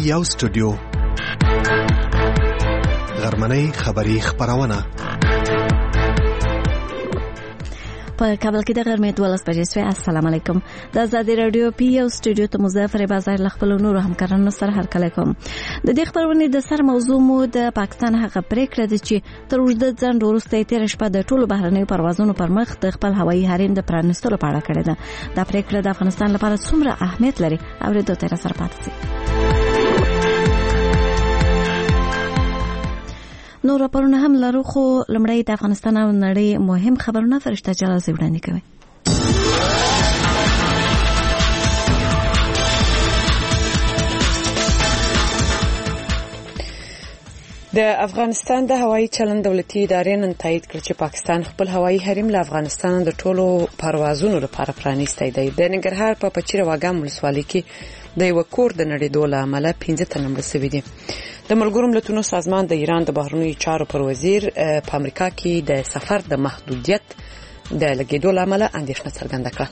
یو سټوډیو غرمنۍ خبری خبرونه په کابل کې د غرمې 12 بجې شوې. السلام علیکم. د آزادي رادیو پی یو سټوډیو ته مظفر بازار له خپل نورو همکارانو سره هرکلی کوم. د دې خبرونې د سر موضوع مو د پاکستان هغه پریکړه ده چې تر اوږده ځنډ وروسته تیر شپه د ټولو بهرنیو پروازونو پر مخ د خپل هوایي حریم د پرانیستلو په اړه کړې ده. دا پریکړه د افغانستان لپاره څومره اهمیت لري اورېدو ته سره پاتې شي. نور راپورونه هم لرو، خو لمړی د افغانستان او نړۍ مهم خبرونه فرشته جلال وړاندې کوي. د افغانستان د هوایي چلند دولتي ادارې نن تایید کړ چې پاکستان خپل هوایي حریم له افغانستان د ټولو پروازونو لپاره پرانیستی دی. د ننګرهار په پچیر واګام ولسوالۍ کې د یو کور د نړیدو له امله 15 تنه مړه شوي دي. د ملګرو ملتونو سازمان د ایران د بهرنیو چارو پر وزیر په امریکا کې د سفر د محدودیت د لګیدو له امله اندېښنه څرګنده کړه.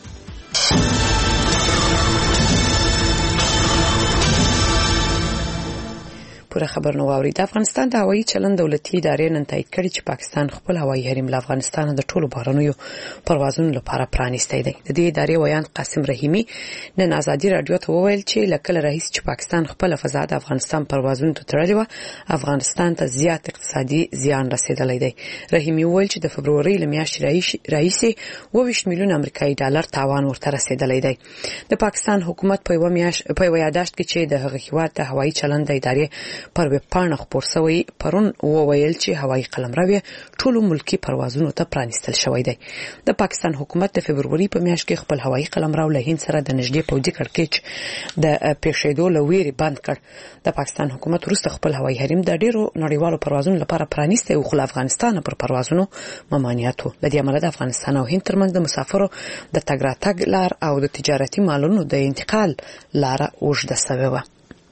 پوره خبر نو واوري. د افغانستان د هوایي چلند دولتي ادارې نن تایید کړی چې پاکستان خپل هوایي حریم له افغانستان د ټولو بهرنیو پروازونو لپاره پرانیستی دی. د دې ادارې ویان قاسم رحیمی نن آزادي رادیو ته وویل چې لکه رئیس چې پاکستان خپل فضا د افغانستان پروازونو ته تړلې و، افغانستان ته زیات اقتصادي زیان رسیدلی دی. رحیمی وویل چې د فبروري له میاشتې راهیسې 22 میلیون امریکایي ډالر تاوان ورته رسیدلی دی. د پاکستان حکومت په یو یادښت کې چې د هغه هیواد د هوایي چلند د ادارې پر وپاڼه خبر شوی پرون وویل چې هوایي قلمرو ټولو ملکی پروازونو ته پرانیستل شوی دی. د پاکستان حکومت د فبروري په میاشت کې خپل هوایي قلمرو له هند سره د نږدې پوځي کړکېچ د پیښېدو لویری بند کړ. د پاکستان حکومت وروسته خپل هوایي حریم د ډیرو نړیوالو پروازونو لپاره پرانیستی او خو افغانستان پر پروازونو ممانعت و. لدې امله د افغانستان او هند ترمنځ د مسافرو د تګ راتګ لار او د تجارتي مالونو د انتقال لار اوږده شوې و.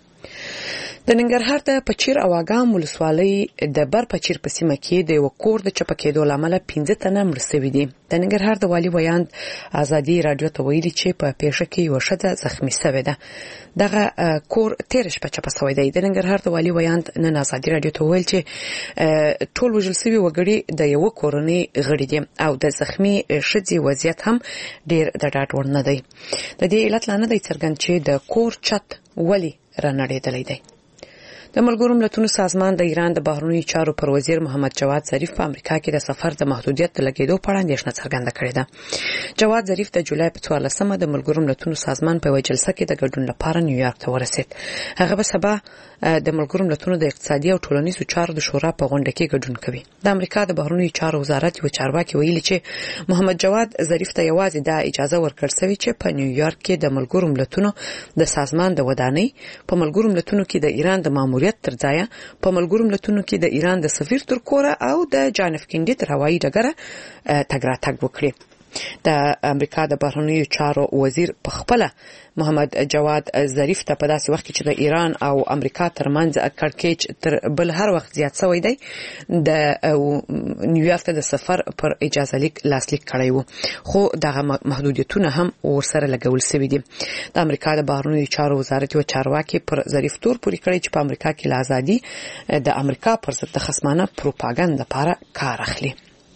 د ننګرهار د پچیر او واګام ولسوالۍ د بر پچیر په سیمه کې د یو کور د چپه کېدو لامل 15 تنه مړه شوي دي. د ننګرهار د والي ویاند آزادي رادیو ته ویلي چې په پیښه کې یو ښځه زخمی شوې ده. دغه کور تیر شپه چپه شوی دی. د ننګرهار د والي ویاند نن آزادي رادیو ته ویل چې ټول وژل شوي وګړي د یو کورنۍ غړي دي او د زخمی ښځې وضعیت هم ډیر د ډاډ وړ نه دی. د دې علت لا نه دی څرګند چې د کور چت ولی رانړېدلی دی. د ملګرو ملتونو سازمان د ایران د بهرنیو چارو پر وزیر محمد جواد ظریف په امریکا کې د سفر د محدودیت د لګیدو په اړه اندېښنه څرګنده کړې ده. جواد ظریف د جولای په 14مه د ملګرو ملتونو سازمان په جلسه کې د ګډون لپاره نیویارک ته ورسید. هغه به سبا د ملګرو ملتونو د اقتصادي او ټولنیزو چارو د شورا په غونډه کې ګډون کوي. د امریکا د بهرنیو چارو وزارت یو چارواکي ویلي چې محمد جواد ظریف ته یوازې د اجازه ورکړل شوې چې په نیویارک کې د ملګرو ملتونو د سازمان د ودانۍ په ملګرو ملتونو کې د ایران د ماموریت تر ځایه په ملګرو ملتونو کې د ایران د سفیر تر کوره او د جان اف کینډي تر هوایي ډګره تګ راتګ وکړي. د امریکا د بهرنیو چارو وزیر په خپل محمد جواد ظریف ته په داسې وخت کې چې د ایران او امریکا ترمنځ کړکېچ تر بل هر وخت زیات شوی دی د نیویارک د سفر پر اجازه لیک لاسلیک کړی و، خو دغه محدودیتونه هم ورسره لګول شوي دي. د امریکا د بهرنیو چارو وزارت یو چارواکي پر ظریف تور پورې کړی چې په امریکا کې له ازادي د امریکا پر ضد د خصمانه پروپاګاندا لپاره کار اخلي.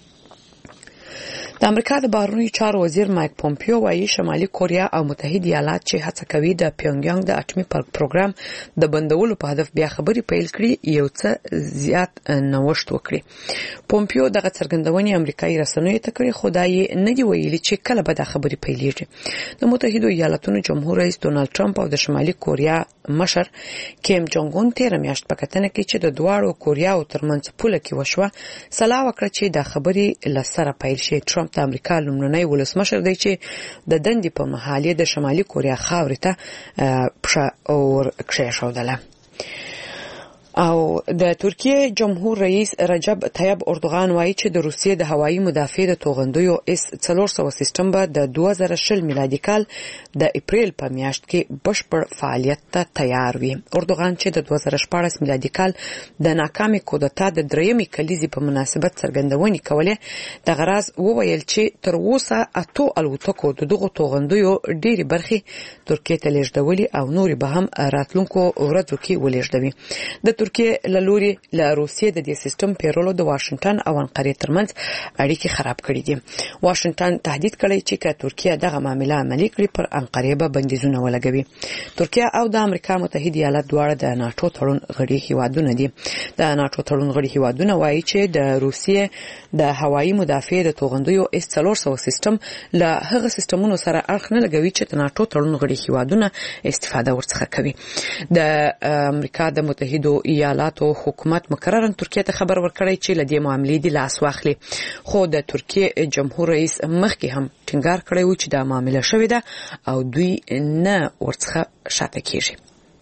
د امریکا د بهرنیو چارو وزیر مایک پومپیو وايي شمالي کوریا او متحده ایالات چې هڅه کوي د پیونګیانګ د اټومي پروګرام د بندولو په هدف بیا خبري پیل کړي یو څه زیات نوښت وکړي. پومپیو دغه څرګندونې امریکایي رسنیو ته کړې، خو دا یې نه دی ویلي چې کله به د خبري پیلېږي. د متحده ایالاتونو جمهور رئیس ډونالد ټرمپ او د شمالي کوریا مشر کیم جونګ اون تیر میاشت په کتنه کې چې د دواړو کوریاو ترمنځ پوله کې وشوه سلا وکړه چې د خبري لسره پیل شي. ټرمپ د امریکا لومړنی ولسمشر دی چې د دندې په مهال د شمالي کوریا خاورې ته پښه ور کښېښودله. او د ترکیه جمهور رئیس رجب طیب اردوغان وایي چې د روسیې د هوایي مدافع د توغندیو اس 400 سیستم به د 2020 میلادي کال د اپریل په میاشت کې بشپړ فعالیت ته تیار وي. اردوغان چې د 2014 میلادي کال د ناکامې کودتا د دریمې کلیزې په مناسبت څرګندونې کولې د غراز وویل چې تر اوسه اتو الوتکو دغه توغندیو ډېری برخې ترکیه ته لیږدولې او نور به هم راتلونکو ورځو کې ولېږدوي. د ترکیه له لوري له روسیې د دې سیستم پیرولو د واشنگټن او انقرې ترمنځ اړیکې خراب کړې دي. واشنگټن تهدید کړی چې که ترکیه دغه معاملې عملي کړي پر انقرې به بندیزونه ولګوي. ترکیه او د امریکا متحده ایالات دواړه د ناتو تړون غړي هیوادونه دي. د ناتو تړون غړي هیوادونه وایي چې د روسیې د هوایي مدافع د توغندیو اس 400 سیستم له هغه سیستمونو سره اړخ نه لګوي چې د ناتو تړون غړي هیوادونه استفاده ورڅخه کوي. د امریکا د متحده ایالاتو حکومت مقررا ترکیه ته خبر ورکړی چې لدې معاملې د لاس واخلي، خو د ترکیه جمهور رئیس مخکې هم ټینګار کړی و چې دا معاملې شوې ده او دوی نه ورڅخه شاته کیږي.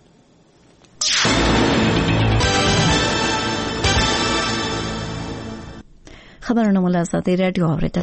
خبرونه مو له ازادي رادیو اوریدل.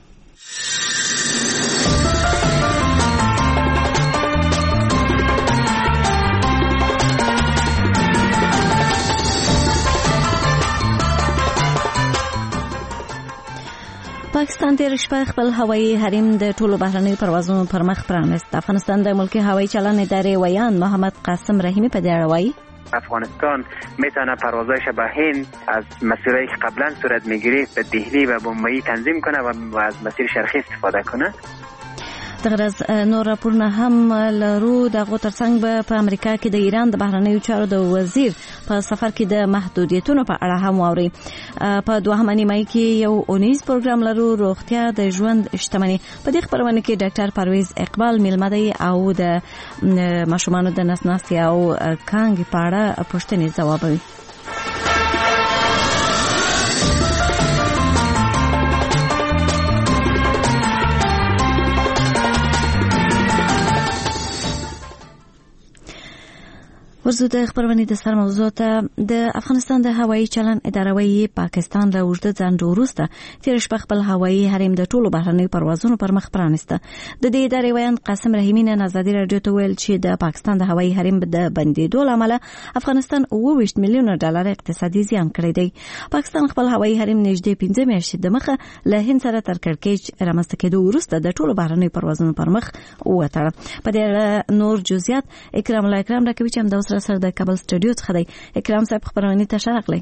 پاکستان تیر شپه خپل هوایي حریم د ټولو بهرنیو پروازونو پر مخ پرانست. افغانستان د ملکی هوایی چلن اداره ویان محمد قاسم رحیمی په دې اړه وایي افغانستان میتونه پروازایش به هند از مسیرهایی که قبلا صورت میگیره به دهلی و بمبئی تنظیم کنه و از مسیر شرقی استفاده کنه. دغرض نور راپورونه هم لرو. دغه ترڅنګ به په امریکا کې د ایران د بهرنیو چارو د وزیر په سفر کې د محدودیتونو په اړه هم واوري. په دوهمه نیمه کې یو اونیز پروګرام لرو، روغتیا د ژوند شتمنۍ. په دې خبرونه کې ډاکټر پرویز اقبال میلمه دی او د ماشومانو د نسناسي او کانګ په اړه پوښتنې ځوابوي. ورزو د خبرونې د سر موضوع ته. د افغانستان د هوایي چلن اداره وایي پاکستان له اوږده ځنډ وروسته تیر شپه خپل هوایي حریم د ټولو بهرنیو پروازونو پر مخ پرانسته. د دې ادارې ویان قاسم رحیمی نن ازادي رادیو ته ویل چې د پاکستان د هوایي حریم د بندیدو له امله افغانستان 28 میلیون ډالر اقتصادي زیان کړی دی. پاکستان خپل هوایي حریم نږدې 15 میاشتې د مخه له هند سره تر کړکېچ رامنځته کېدو وروسته د ټولو بهرنیو پروازونو پر مخ وتړه. په دې اړه نور جزئیات اکرام الله اکرام راکوي چې هم د سره د کابل سټوډیو څخه دی. اکرام صاحب خبرونه ته شارغلی.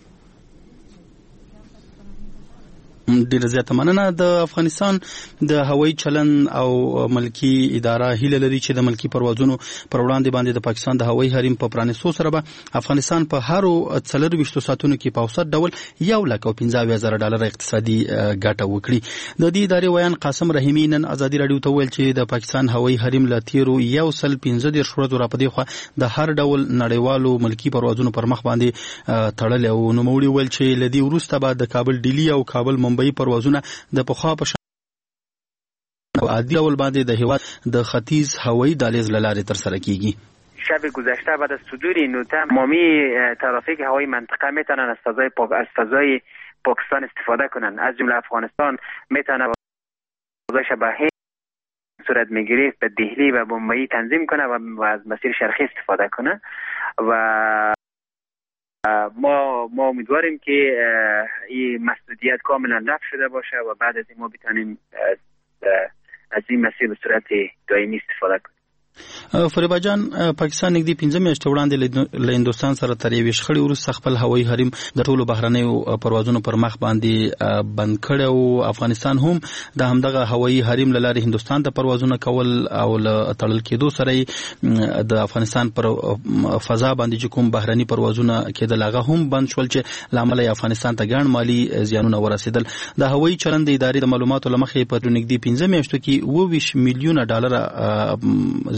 ډیره زیاته مننه. د افغانستان د هوایي چلن او ملکی اداره هیله لري چې د ملکی پروازونو پر وړاندې باندې د پاکستان د هوایي حریم په پرانیستو سره به افغانستان په هر 24 ساعتونو کې په اوسط ډول 1,15,000 ډالر اقتصادي ګټه وکړي. د دې ادارې ویان قاسم رحیمی نن ازادي رادیو ته ویل چې د پاکستان هوایي حریم له تیرو 115 ورځو را پدې خو د هر ډول نړیوالو ملکی پروازونو پر مخ باندې تړل او نو موړي ویل چې لدی وروسته به د کابل ډیلی او کابل ممبئی پروازونه د پخوا په شان عادي ډول باندې د هیواد د ختیځ هوایي دهلیز لارې تر سره کیږي. شب گذشته بعد از صدور نوتن تمامی ترافیک هوایی منطقه میتونن از فضای پاکستان استفاده کنن. از جمله افغانستان میتونه پروازش به هند صورت میگیره به دهلی و بمبئی تنظیم کنه و از مسیر شرقی استفاده کنه و ما امیدواریم که این مسئولیت کاملا رفع شده باشه و بعد از این ما بتونیم از این مسیر به صورت دائمی استفاده کنیم. فریبا جان، پاکستان نږدې 15 میاشتې وړاندې له هندستان سره تر یوې شخړې وروسته خپل هوایي حریم د ټولو بهرنیو پروازونو پر مخ باندې بند کړی او افغانستان هم د همدغه هوایي حریم له لارې هندستان ته پروازونه کول او له تړل کېدو سره د افغانستان پر فضا باندې چې کوم بهرني پروازونه کېدل هغه هم بند شول چې له امله افغانستان ته ګڼ مالي زیانونه ورسېدل. د هوایي چلند ادارې د معلوماتو له مخې په نږدې 15 میاشتو کې 20 میلیونه ډالر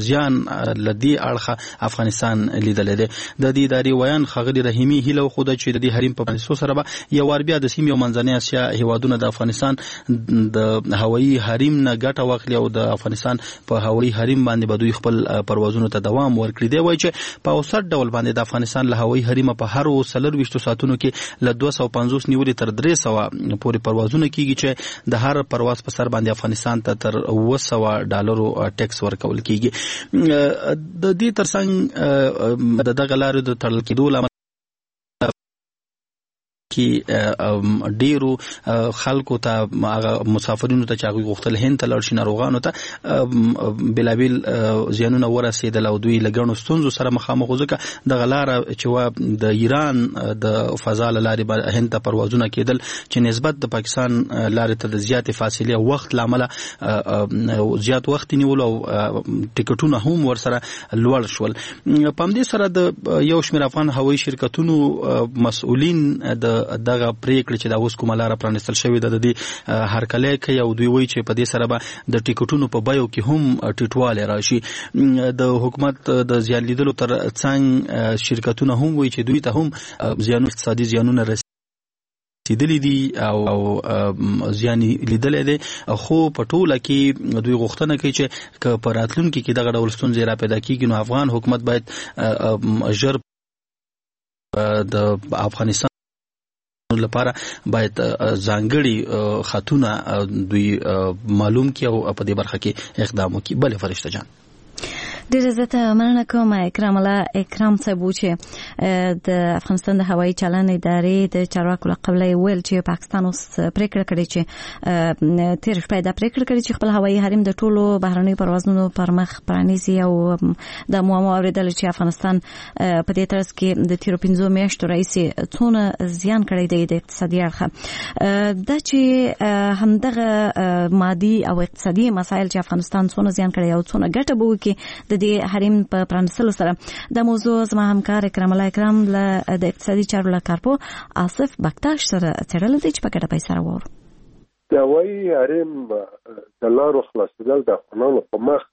زیان لدی اړخه افغانستان لیدل دي. د دې ادارې ویان خغلی رحیمی هیله خو د چې د حریم په پرانیستو سره به یو ور بیا د سیمې او منځنۍ اسیا هیوادونو د افغانستان د هوایي حریم نه ګټه واخلي او د افغانستان په هوایي حریم باندې به دوی خپل پروازونو ته دوام ورکړي. دی وایي چې په اوسط ډول باندې د افغانستان له هوایي حریم په هر 24 ساعتونو کې له 250 نیولې تر 300 پورې پروازونه کیږي چې د هر پرواز په سر باندې افغانستان ته تر $900 ټیکس ورکول کیږي. د دې ترڅنګ د دغه لارې د تړل کېدو لامل کې ډیرو خلکو ته مسافرینو ته چې هغوی غوښتل هند ته لاړ شي ناروغانو ته بلابل زیانونه ورسېدل او دوی له ګڼو ستونزو سره مخامخ وو. ځکه دغه لاره چې د ایران د فضا له لارې هند ته پروازونه کېدل چې نسبت د پاکستان لارې ته د زیاتې فاصلې او وخت له امله زیات وخت نیول او ټیکټونه هم ورسره لوړ شول. په همدې سره د یو شمېر افغان هوایي شرکتونو مسؤلین دغه پریکړه چې د اوس کومه لار پرانستل شوې ده د دې هرکلی کوي او دوی وایي چې په دې سره به د ټیکټونو په بیو کې هم ټیټوالی راشي. د حکومت د زیان لیدلو تر څنګ شرکتونه هم وایي چې دوی ته هم اقتصادي زیانونه رسیدلی دي او زیان لیدلی دی، خو په ټوله کې دوی غوښتنه کوي چې که په راتلونکي کې دغه ډول ستونزې را پیدا کېږي نو افغان حکومت باید ژر د افغانستان لپاره باید ځانګړي خطونه دوی معلوم کړي او په دې برخه کې اقدام وکړي. بله فرشته جان ډیره زیاته مننه کوم اکرام الله اکرام صاحب چې د افغانستان د هوایي چلند ادارې د چارواکو له قبله ویل چې پاکستان اوس پریکړه کړې چې تیر شپه دا پریکړه کړې چې خپل هوایي حریم د ټولو بهرنیو پروازونو پر مخ پرانیزي او د معما اوریدل چې افغانستان په دې ترڅ کې د تیر 15 میاشتو راهیسې څونه زیان کړی دی د اقتصادي اړخه دا چې همدغه مادي او اقتصادي مسایل چې افغانستان څونه زیان کړی او څونه ګټه به وکړي د دې حریم په پرانستلو سره د موضوع زما همکار اکرام الله اکرام له د اقتصادي چارو له کارپو آصف بکتاش سره څېړل دي چې په ګډه پیسې راوړو. د هوایي حریم د لارو خلاصېدل د افغانانو په مخ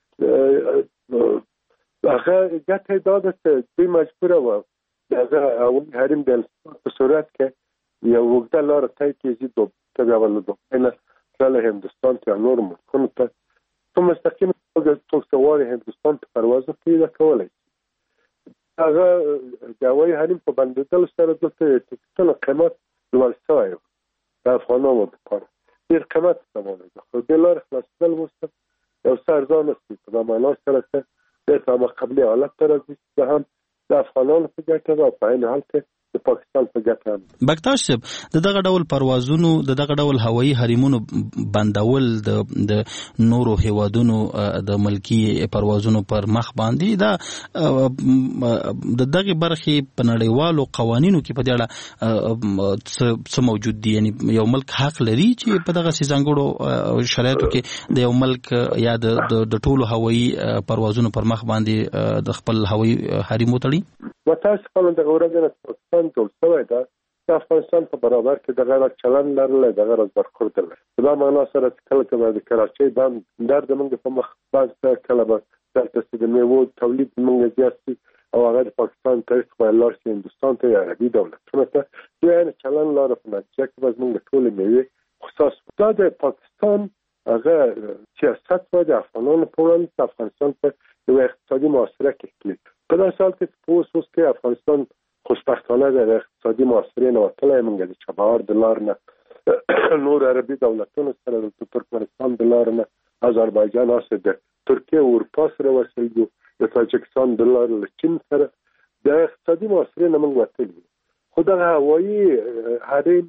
هغه ګټه دا ده چې دوی مجبوره وه د هغه هوایي حریم د په صورت کې یو اوږده لاره طی کړي چې بیا به له دوبۍ نه تللی هندوستان ته یا نورو ملکونو ته په مستقیم څوک سوار هندوستان ته پروازونه پیدا کولی شي. هغه د هوایي حریم په بندېدلو سره دلته ټکټونو قیمت لوړ شوی و د افغانانو لپاره ډېر قیمت تمامه ده، خو دې لارې خلاصېدل وروسته یو څه ارزانه شي په دا معنا سره چې بېرته هغه قبلي حالت ته راځي چې هم د افغانانو په ګټه ده او په عین حال کې د پاکستان په ګټه هم. بکتاش صاحب د دغه ډول پروازونو د دغه ډول هوایي حریمونو بندول د نورو هیوادونو د ملکی پروازونو پر مخ باندې دا د دغه برخې په نړیوالو قوانینو کې په دې اړه څه موجود دي؟ یعنی یو ملک حق لري چې په دغه ځانګړو شرایطو کې د یو ملک یا د ټولو هوایي پروازونو پر مخ باندې د خپل هوایي حریم وتړي؟ متاسفانه دغه ورځ نه پاکستان جوړ شوی ده د افغانستان په برابر کې د غیر چلند لرلی د غیر برخورد لري. په دا معنا سره چې کله که د کراچۍ بند در زموږ په مخ باندې کله به دلته چې د میوو تولید زموږ زیات شي او هغه د پاکستان طریق باید لاړ شي هندوستان ته یا عربي دولتونو ته دوی یعنې چلند لاره په نتیجه کې به زموږ د ټولې میوې خصاص دا د پاکستان هغه سیاست و د افغانانو په وړاندې افغانستان په یو اقتصادي محاصره کې کړي. په داسې حال کې چې اوس کې افغانستان خوشبختانه د اقتصادي محاصرې نه وتلی، موږ د چابهار د لار نه نور عربي دولتونو سره د ترکمنستان د لار نه آذربایجان هسې د ترکیې او اروپا سره وصل یو، د تاجکستان د لار له چین سره د اقتصادي محاصرې نه موږ وتلي یو. خو دغه هوایي حریم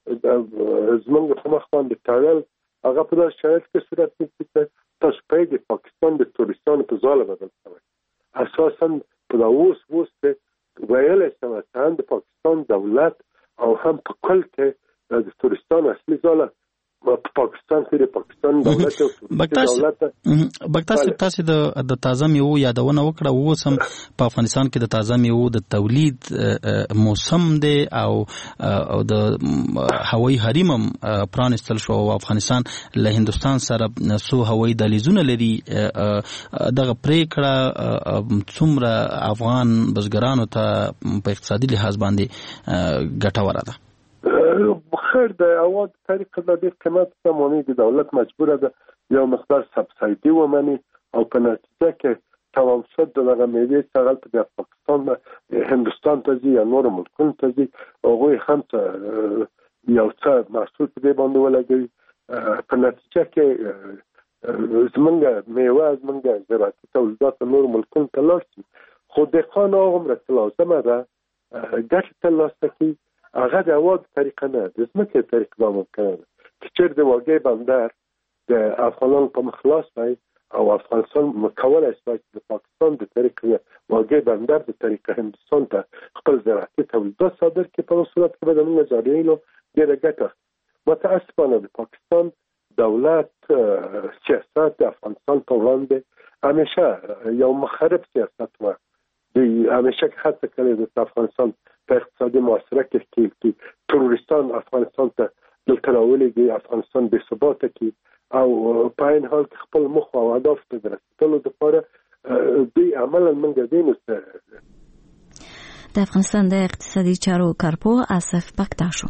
زموږ په مخ باندې تړل هغه په داسې شرایط کې صورت نیسي چې تاسو پوهېږئ پاکستان د تورستانو په ځاله بدل شوی. اساسا په دا اوس ویلی شوی چې هم د پاکستان دولت او هم په کل کې د تورستان اصلي ځاله پاکستان کې پاکستان دولت او دولت تاسو د تازه میوو یادونه وکړه. اوسم په افغانستان کې د تازه میوو د تولید موسم دی او د هوایي حریم پرانستل شو. افغانستان له هندستان سره سو هوایي دهلیزونه لري. دغه پریکړه څومره افغان بزګرانو ته په اقتصادي لحاظ باندې ګټوره ده؟ خیر د اول طریقه د دې قیمت سمونی د دولت مجبوره ده یو مقدار سبسایدي ومني او په نتیجه کې تمام شد دغه میوې څنګه د پاکستان هندستان ته ځي یا نور ملکونو ته ځي هغه هم یو څه محصول په دې باندې ولګي. په نتیجه کې زمونږ میوه زمونږ زراعتي تولیدات نور ملکونو ته لاړ شي خو دهقان هغه مرسته لازمه ده ګټه ترلاسه کړي. هغه د اول طریقه نه د ځمکې طریقه دا ممکنه ده چې چېرې د واګې بندر د افغانانو په مخ خلاص وي او افغانستان کولی شي چې د پاکستان د طریقې واګې بندر د طریقه هندوستان ته خپل زراعتي تولیدات صادر کړي. په صورت کې به د موږ زاړیلو ډېره ګټه. متاسفانه د پاکستان دولت سیاست د افغانستان په وړاندې همیشه یو مخرب سیاست و. د همیشه کې هڅه کړې د افغانستان په اقتصادي معاصره کې تروریستان افغانستان ته دلته راولېږي، افغانستان بې ثباته کړي او په عین حال کې خپل موخو او اهدافو ته د رسېدلو دپاره دوی عملا موږ دې د افغانستان د اقتصادي چارو کارپوه آصف بکتاشو.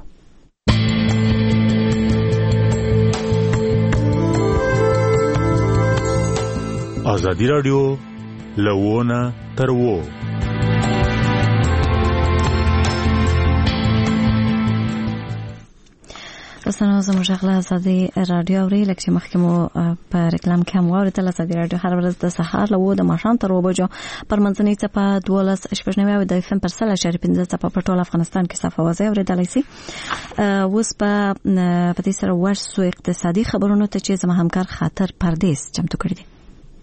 ازادي رادیو لوونه تر وو. دوستانو زموږ غلا ازادي رادیو اوري لکه مخکې مو په ریکلام کې هم واورېدل. ازادي رادیو هر ورځ د سهار له 9 د ماښام تر 2 بجو پر منځنۍ څپه 12.99 او د FM پر 100.15 څپه په ټول افغانستان کې صفه وځي اورېدلای شي. اوس په دې سره ورسو اقتصادي خبرونو ته چې زموږ همکار خاطر پردیس چمتو کړی دی.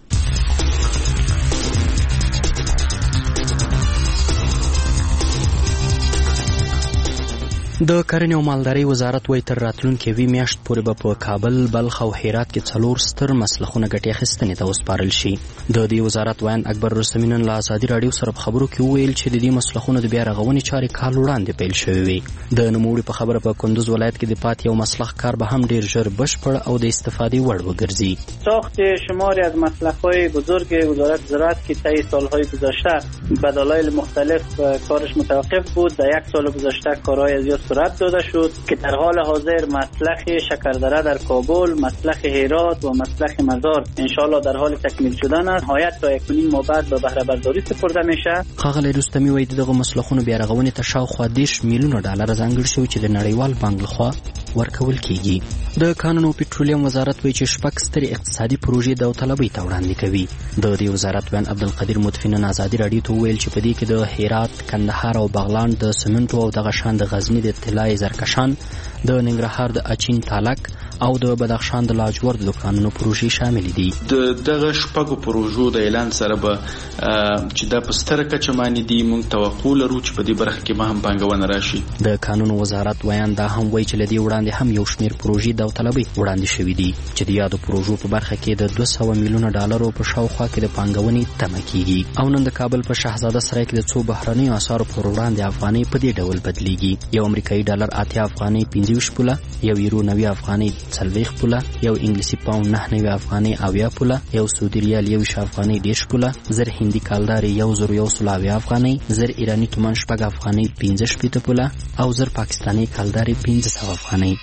د کرنې او مالدارۍ وزارت وایي تر راتلونکې وی میاشت پورې به په کابل، بلخ او هرات کې 4 ستر مسلخونه ګټې اخیستنې ته وسپارل شي. د دې وزارت وایي اکبر رستمی نن له ازادي رادیو سره په خبرو کې وویل چې د دې مسلخونو د بیا رغونې چارې کال وړاندې پیل شوې وي. د نوموړي په خبره په کندوز ولایت کې د پات یو مسلخ کار به هم ډیر ژر بشپړ او د استفادې وړ وګرځي. ساخت شماری از مسلخ‌های بزرگ وزارت زراعت که طی سال‌های گذشته به دلایل مختلف کارش متوقف بود در 1 سال گذشته کارهای زیاد صورت داده شد که در حال حاضر مسلخ شکردره در کابل، مسلخ هرات و مسلخ مزار انشالله در حال تکمیل شدن است. نهایت تا 1.5 ماه بعد به بهره برداری سپرده میشه. ښاغلی رستمی وایي دغه مسلخونو بیا رغونې ته شاوخوا 10 میلیونه ډالر ځانګړي شوي چې د نړیوال بانک لخوا ورکول کیږي. د کانونو او پټرولیم وزارت وایي چې 6 سترې اقتصادي پروژې داوطلبۍ ته وړاندې کوي. د دې وزارت ویان عبدالقدیر مطفی نن ازادي رادیو ته وویل چې په دې کې د هرات، کندهار او بغلان د سمنټو او دغه شان د غزني د طلای زرکشان، د ننګرهار د اچین تالک او د بدخشان د لاجورد دوکانونو پروژې شامل دي. د دغه شپږو پروژو د اعلان سره به چې د پستر کچمانی دي مونږ توقع لرو چې په دې برخه کې به هم پانګونه راشي. د قانون وزارت ویان دا هم وایي چې لدی وړاندې هم یو شمیر پروژې داوطلبۍ وړاندې شوې دي چې د یادو پروژو په برخه کې د 200 میلیونه ډالرو په شاوخوا کې د پانګونې تمه کیږي. او نن د کابل په شهزاده سرای کې د څو بهرنیو اسعارو پر وړاندې افغانۍ په دې ډول بدلیږي. یو امریکایي ډالر 80 افغانۍ 25 پوله، یو یورو 90 افغانۍ 40 پوله، یو انګلیسي پاوند 99 افغانۍ 80 پوله، یو سعودي ریال 1 افغانۍ 10 پوله، زر هندي کالدار 1100 افغانۍ، زر ایرانی تومان 6 افغانۍ 15 پوله او زر پاکستانی کالدار 15 افغانۍ.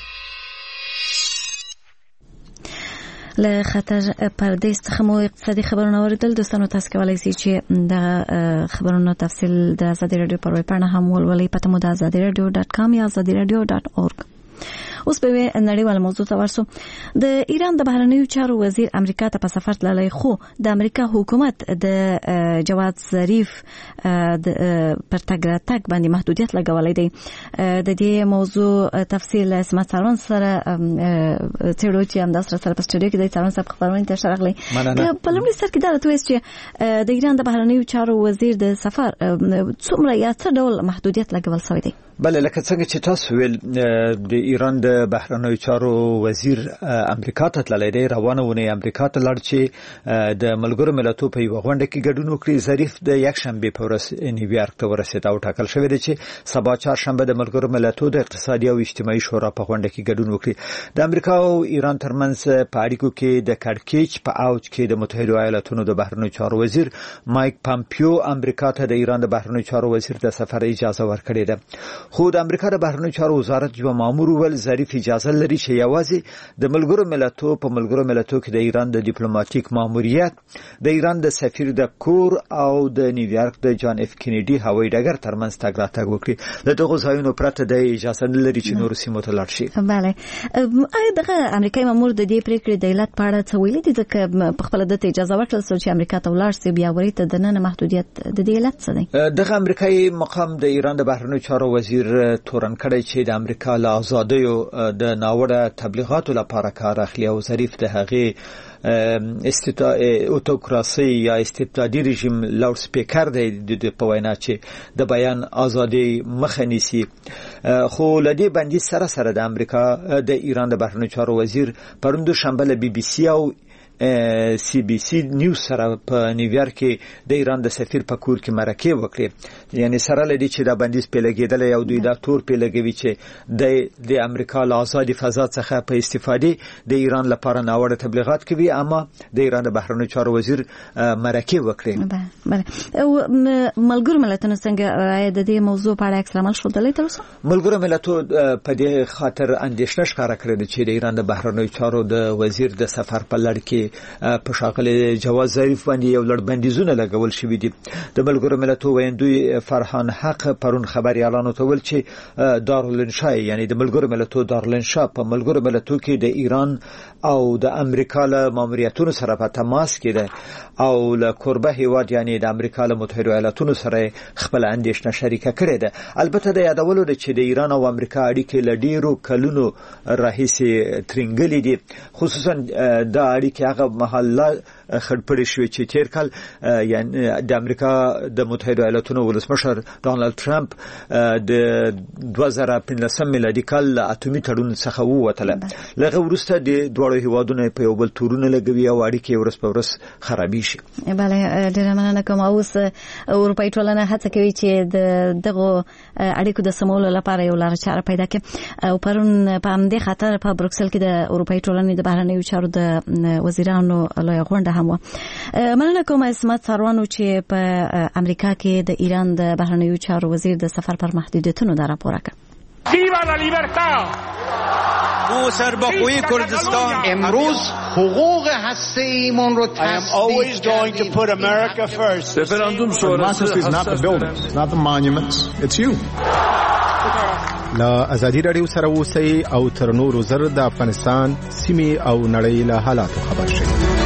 له خطر پردیس څخه مو اقتصادي خبرونه اوریدل. دوستانو تاسو کولای شئ چې د خبرونو تفصیل د ازادي رادیو پر ویب پاڼه هم ولولئ. پته مو د azadiradio.com یا azadiradio.org. اوس به نړیواله موضوع ته ورسو. د ایران د بهرنیو چارو وزیر امریکا ته په سفر تللی، خو د امریکا حکومت د جواد ظریف پر تګ راتګ باندې محدودیت لګولې دی. د دې موضوع تفصیل اسمت سروان سره تیرو چې هم د سره په سټوډیو کې د سروان صاحب خبرونه ته شرغلي. په لومړي سر کې دا راته چې د ایران د بهرنیو چارو وزیر د سفر څومره یا څه ډول محدودیت لګول شوی دی؟ بله، لکه څنګه چې تاسو ویل د ایران د د بهرنیو چارو وزیر امریکا ته تللی دی. روانه ونې امریکا ته لاړ چې د ملګرو ملتونو په یوه غونډه کې ګډون وکړي. ظریف د یکشنبې په ورځ نیویارک ته ورسېد او ټاکل شوی دی چې سبا چهارشنبه د ملګرو ملتونو د اقتصادي او اجتماعي شورا په غونډه کې ګډون وکړي. د امریکا او ایران ترمنځ په اړیکو کې د کړکېچ په اوج کې د متحده ایالاتونو د بهرنیو چارو وزیر مایک پامپیو امریکا ته د ایران د بهرنیو چارو وزیر د سفر اجازه ورکړې ده. خو د امریکا د بهرنیو چارو وزارت یو مامور ول ظریف اجازه لري چې یوازې د ملګرو ملتونو کې د ایران د ډیپلوماټیک ماموریت، د ایران د سفیر د کور او د نیویارک د جان اف کینیډي هوایي ډګر ترمنځ تګ راتګ وکړي. له دغه ځایونو پرته د اجازه نه لري چې نور سیمو ته لاړ شي. بله، آیا دغه امریکایي مامور د دې پریکړې د علت په اړه څه ویلي دي؟ ځکه په خپله دته اجازه ورکړل شوه چې امریکا ته ولاړ شي، بیا ورته د نن محدودیت د دې علت څه دی؟ دغه امریکایي مقام د ایران د بهرنیو چارو وزیر تورن کړی چې د امریکا له آزادیو د ناوړه تبلیغاتو لپاره کار اخلي او ظریف د هغې اوتوکراسي یا استبدادي رژیم لاوډ سپیکر دی د په وینا چې د بیان ازادي مخه نیسي. خو لدی بندي سره د امریکا د ایران د بهرنیو چارو وزیر پرون دوشنبه له بي بي سي او سی بي سي نیوز سره په نیویارک کې د ایران د سفیر په کور کې مرکه وکړه. یعنی سره لدی چې دا بندیز په لګیدل او دوی دا تور په لګوي چې د امریکا له آزادي فضا څخه په استفاده د ایران لپاره ناوړه تبلیغات کوي، اما د ایران د بهرنیو چارو وزیر مرکه وکړه. بله، او ملګرو ملتونو څنګه د دې موضوع په اړه عکس العمل ښودلی تر اوسه؟ ملګرو ملتونو په دې خاطر اندېښنه ښکاره کړې ده چې د ایران د بهرنیو چارو د وزیر د سفر په لړ کې په شاغله جواز ظریف باندې یو لړ بندیزونه لګول شوي دي. د ملګرو ملتونو ویندوی فرحان حق پرون خبري اعلان وکړ چې دارالانشا یعنی د ملګرو ملتونو دارالانشا په ملګرو ملتونو کې د ایران او د امریکا له ماموریتونو سره په تماس کې ده او له کوربه هیواد یعنی د امریکا له متحده ایالاتونو سره خپل اندېښنه شریکه کړې ده. البته د یادولو ده چې د ایران او امریکا اړیکې له ډیرو کلونو راهیسې ترنګلې دي، خصوصا د اړیکې هغه محله خړپړې شوې چې تیر کال یعنی د امریکا د متحده ایالاتونو ولسمشر ډونالد ټرمپ د 2015 میلادي کال اتومي تړون څخه ووتله. لږ وروسته د دوه هیوادونو په یو بل تورونه لګوي او اړیکې ورځ په ورځ خرابې شي. بله، ډیره مننه کوم. اوس اروپایي ټولنه هڅه کوي چې دغه اړیکو د سمولو لپاره یو لاره چاره پیدا کړي او پرون په همدې خاطر په بروکسل کې د اروپایي ټولنې د بهرنیو چارو د وزیرانو لویه غونډه هم وه. مننه کوم اسمت سروانو چې په امریکا کې د ایران د بهرنیو چارو وزیر د سفر پر محدودیتونو دا راپور وکړ. ویوا لا لیبرتا ما سرباخوی کردستان امروز حقوق هسته‌ایمان رو always going to put America first. Referendum sonrası is not the buildings, not the monuments, it's you. لا ازادي رادیو سره اوسئ او تر نورو زر د افغانستان سیمې او نړۍ له حالاتو خبر شئ.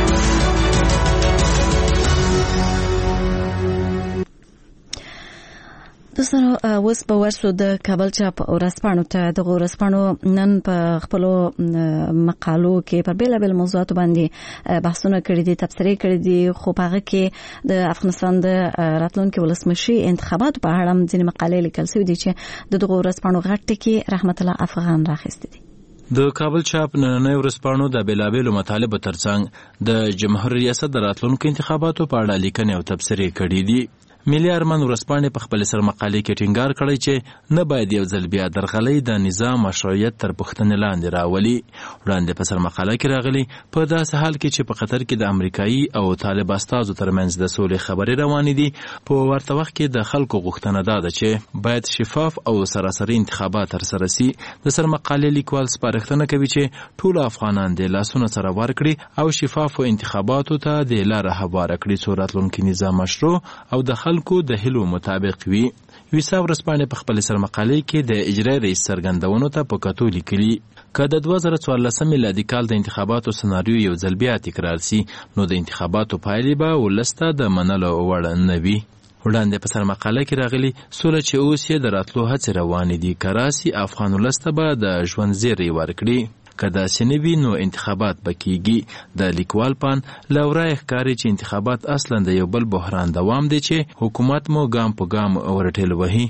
دوستانو، اوس به ورسو د کابل چاپ ورځپاڼو ته. دغه ورځپاڼو نن په خپلو مقالو کې پر بیلابیل موضوعاتو باندې بحثونه کړي دي، تبصرې کړي دي، خو په هغه کې د افغانستان د راتلونکي ولسمشي انتخاباتو په اړه هم ځینې مقالې لیکل شوي دي چې د دغه ورځپاڼو غټ ټکي رحمت الله افغان راخیستي دي. د کابل چاپ نننۍ ورځپاڼو د بیلابیلو مطالبو ترڅنګ د جمهور ریاست د راتلونکو انتخاباتو په اړه لیکنې او تبصرې کړي دي. ملي ارمان ورځپاڼې په خپل سرمقالې کې ټینګار کړی چې نه باید یو ځل بیا درغلۍ د نظام مشروعیت تر پوښتنې لاندې راولي. وړاندې په سرمقاله کې راغلي په داسې حال کې چې په قطر کې د امریکایي او طالب استازو ترمنځ د سولې خبرې روانې دي، په ورته وخت کې د خلکو غوښتنه ده چې باید شفاف او سراسري انتخابات ترسره شي. د سرمقالې لیکوال سپارښتنه کوي چې ټول افغانان د لاسونو سره ورکړي او شفافو انتخاباتو ته د لاره هواره کړي څو راتلونکي نظام مشروع او د خلکو د هیلو مطابق وي. ویسا ورځپاڼې په خپل سرمقالې کې د اجرا رئیس څرګندونو ته په کتو لیکلي که د 2014 میلادي کال د انتخاباتو سناریو یو ځل بیا تکرار سي نو د انتخاباتو پایلې به ولسته د منلو وړ نه وي. وړاندې په سرمقاله کې راغلي سوله چې اوس یې د راتلو هڅې روانې دي، کراسي افغان ولسته به د ژوند زیری ورکړي. که داسې نه وي نو انتخابات به کیږي. د لیکوال پان له ورایه ښکاري چې انتخابات اصلا د یو بل بحران دوام دی چې حکومت مو ګام په ګام ورټېل وهي.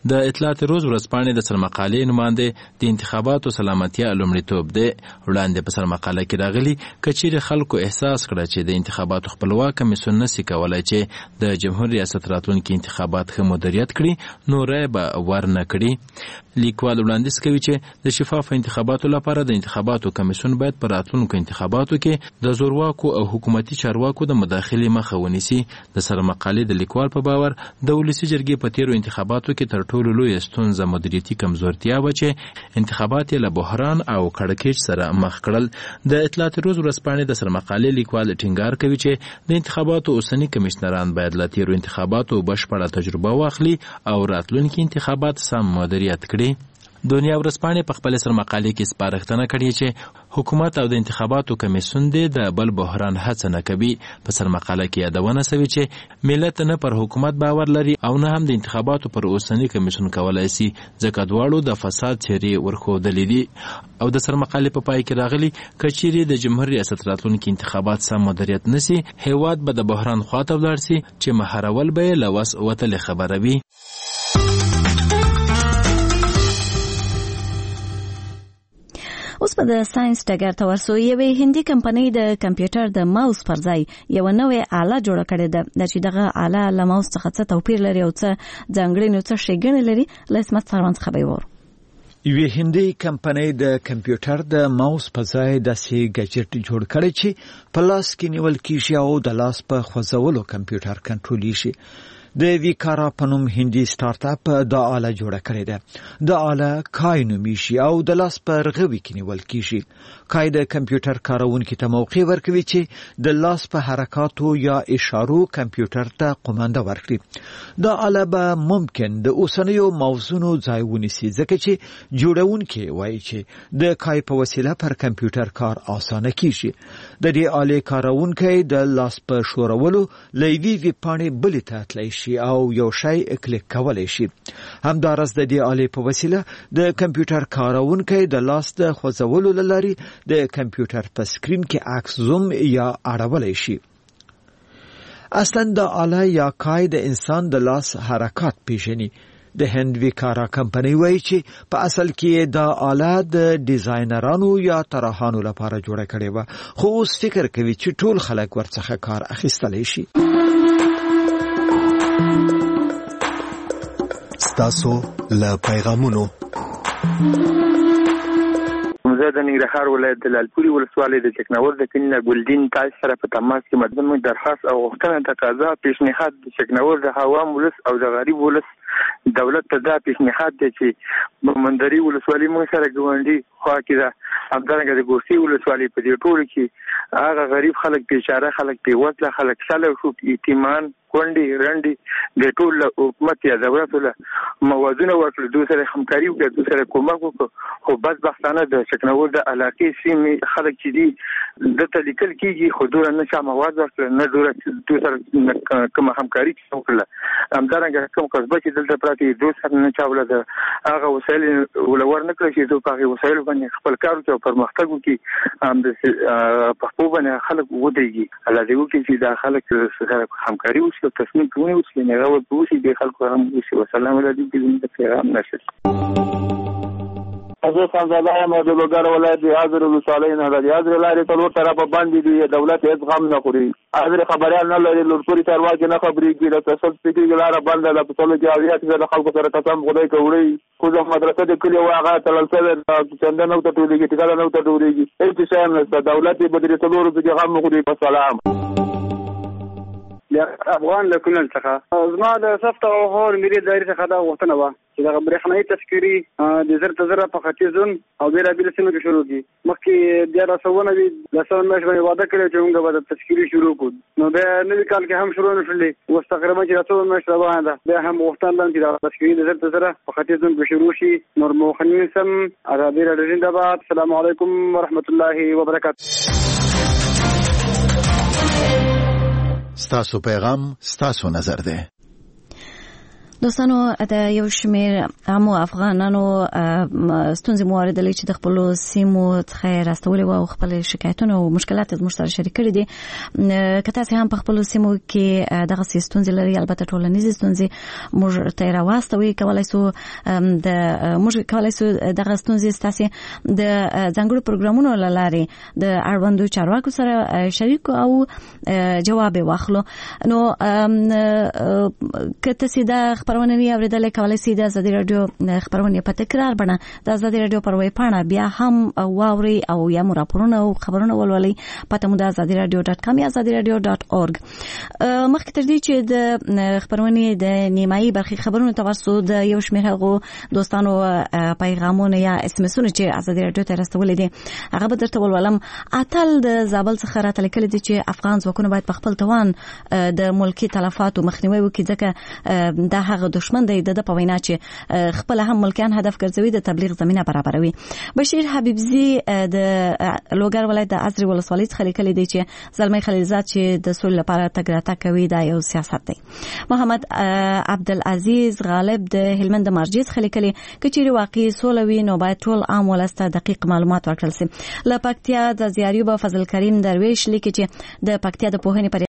د اطلاعات روز ورځپاڼې د سرمقالې نماینده د انتخاباتو سلامتیا لومړیتوب دی. وړاندې په سرمقاله کې راغلي کچېرې خلکو احساس کړه چې د انتخاباتو خپلواک کمیسیون نشي کولای چې د جمهور ریاست راتلونکي انتخابات ښه مدیریت کړي نو رایه به ورنه کړي. لیکوال وړاندیز کوي چې د شفاف انتخاباتو لپاره د انتخاباتو کمیسیون باید په راتلونکو انتخاباتو کې د زورواکو او حکومتي چارواکو د مداخلې مخه ونیسي. د سرمقالې د لیکوال په باور د ولسي جرګې په تیرو انتخاباتو کې تر ټولو لویه ستونزه مدیریتي کمزورتیا وه چې انتخابات یې له بحران او کړکېچ سره مخ کړل. د اطلاعات روز ورځپاڼې د سرمقالې لیکوال ټینګار کوي چې د انتخاباتو اوسني کمشنران باید له تیرو انتخاباتو بشپړه تجربه واخلي او راتلونکي انتخابات سم مدیریت کړي. دنیا ورځپاڼې په خپل سرمقالې کې سپارښتنه کړې چې حکومت او د انتخاباتو کمیسیون د بل بحران هڅه نه کوي. په سرمقاله کې یادونه شوې چې ملت نه پر حکومت باور لري او نه هم د انتخاباتو پر اوسني کمیسیون کولای شي ځکه دواړو د فساد څېرې ورښودلې دي. او د سرمقالې په پای کې راغلي کچېرې د جمهور ریاست راتلونکي انتخابات سم مدیریت نشي هیواد به د بحران خواته ولاړ شي چې مهارول به یې له وس وتلې خبره وي. اوس په د ساينس ډګر ته ورسو. یوې هندي کمپنۍ د کمپیوټر د ماوس پر ځای یو نوې آله جوړه کړې ده چې دغه آله له ماوس څخه څه توپیر لري او څه ځانګړنې څه ښېګڼې لري. له اسمت سروان څخه به وورو. یوې هندي کمپنۍ د کمپیوټر د ماوس په ځای داسې ګجټ جوړ کړی چې په لاس کې نیول کیږي او د لاس په خوځولو کمپیوټر کنټرولیږي. د ویکارا په نوم هندي سٹارټ اپ دا آله جوړه کړې ده. دا آله کای نومیږي او د لاس په رغوي کې نیول کیږي. کای د کمپیوټر کارونکو ته موقع ورکوي چې د لاس په حرکاتو یا اشارو کمپیوټر ته قومانده ورکړي. دا آله به ممکن د اوسنیو موضوعونو ځای ونیسي ځکه چې جوړونکي وایي چې د کای په وسیله پر کمپیوټر کار اسانه کیږي. د دې آله کارونکي د لاس په شورولو لوي وی پاڼې بلې ته تللی او یو شی کلیک کولای شي. همدارس د دې آلې په وسیله د کمپیوټر کارونکي د لاس د خوځولو لارې د کمپیوټر په سکرین کې عکس زوم یا اړولای شي. اصلا د آله یا کای د انسان د لاس حرکات پیژني. د هند ویکارا کمپنۍ وایي چې په اصل کې دا آله د ډیزاینرانو یا طراحانو لپاره جوړه کړې وه خو اوس فکر کوي چې ټول خلک ورڅخه کار اخیستلی شي. ستاسو له پیغامونو زه د ننګرهار ولایت د لالپوري ولسوالۍ د چکناور د کلي ګلدین تاج سره په تماس کې مدمن درخواست او غوښتنه تقاضا پیشنهاد د چکناور د عوام ولس او د غریب ولس دولت ته دا پیشنهاد دی چې بمندري ولسوالۍ موږ سره ګاونډي خوا کې ده. همدارنګه د ګوسي ولسوالۍ په دې ټولو کې هغه غریب خلک بیچاره خلک بېوزله خلک ساله شو یتیمان کونډې رنډې د ټول حکومت یا دولت له موازونه ورکړل دوی سره همکاري وکړه دوی سره کومک وکړو خو بدبختانه د چکناور د علاقې سیمې خلک چې دي دلته لیکل کېږي خو دوی نه چا مواد ورکړل نه دوی سره کومه همکاري وکړله. همدارنګه کوم قصبه چې دلته پراته دوی سره نه چا ولا د هغه وسایل ولور نه کړی چې دوی په هغه وسایل باندې خپل کار وکړي او پرمختګ وکړي. هم د پښتو باندې خلک ودرېږي الله دې وکړي چې دا خلک سره همکاري وکړي او تصمیم کوي چې نه راوځي وشي د خلکو هم وشي. والسلام علیکم د پیغام نشي. زه خانزاده یم د لوګر ولایت د حاضر ولسوالۍ نه د حاضر لارې څلور طرفه باندې دي دولت هیڅ غم نه خوري. حاضر خبريال نه لري لورپوري چارواکي نه خبرېږي د تاسو سپیکري لاره بنده ده په ټولو کې اویا د خلکو سره قسم خدای کوي خو د مدرسې د کلی واغه تلل څه څنګه نو ته ټولېږي ټکاله نو ته ټولېږي هیڅ شی نه دولت به د څلور کې غم نه خوري. السلام افغان له کونړ څخه زما د صفت او هور ملي دایره څخه دا غوښتنه وه چې دغه برېښنایي تذکرې د زر ته زره په ختیځون او بېلابېلو سیمو کې شروع کړي. مخکې بیا رسونه وي لسمه میاشت باندې واده کړی چې موږ به د تذکرې شروع کړو نو بیا نوي کال کې هم شروع نه شولې اوس تقریبا چې لسمه میاشت روانه ده بیا هم غوښتنه لرم چې د تذکرې د زر ته زره په ختیځون کې شروع شي. نور مخنین سم ازادي راډیو زنده‌باد. السلام علیکم ورحمت الله وبرکاته. ستاسو پیغام ستاسو نظر ده. دوستانو د یو شمیر عامو افغانانو ستونزې موارده چې د خپل سیمو څخه راستولې او خپل شکایتونه او مشکلات زموږ سره شریک کړي دي. که تاسو هم په خپل سیمو کې دغه ستونزې لري، البته ټولنیزې ستونزې موږ ته راوستوي، کولای شو دغه ستونزې تاسو د ځانګړو پروګرامونو لارې د اړوندو چارواکو سره شریک او جواب واخلو. نو کته سیده خبرونه وی اوریدل کولای شي د ازادي رادیو خبرونه په تکرار بڼه د ازادي رادیو پر وای پاڼه بیا هم واوري او یا راپورونه او خبرونه ولولي. پته مو د azadiradio.com یا azadiradio.org. مخکې تر دې چې د خبرونه د نیمایي برخي خبرونه تاسو د یو شمېر هغو دوستانو پیغامونه یا اسمسونه چې ازادي رادیو ته راستولې دي هغه به درته ولولم. اتل د زابل څخه راته لیکلي دي چې افغان ځواکونه باید په خپل توان د ملکی تلفاتو مخنیوي وکړي، ځکه دا هغه دشمن دی د په وینا چې خپل هم ملکیان هدف ګرځوي، د تبلیغ زمينه برابروي. بشیر حبیبزی د لوګر ولایت د ازري ولسوالۍ څخه لیکلي دی چې زلمی خلیلزاد چې د سولې لپاره تګ راتګ کوي دا یو سیاست دی. محمد عبدالعزیز غالب د هلمند مارجې څخه لیکلي کچېرې واقعي سوله وي نو باید ټول عام ولس ته دقیق معلومات ورکړل شي. له پکتیا د زیاریوب فضل کریم درویش لیکي چې د پکتیا د پوهنې